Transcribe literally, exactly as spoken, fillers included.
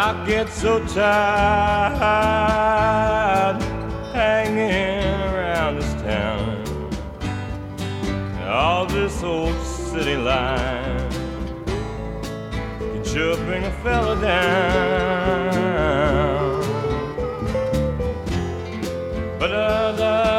I get so tired hanging around this town, all this old city life can sure bring a fella down. But uh,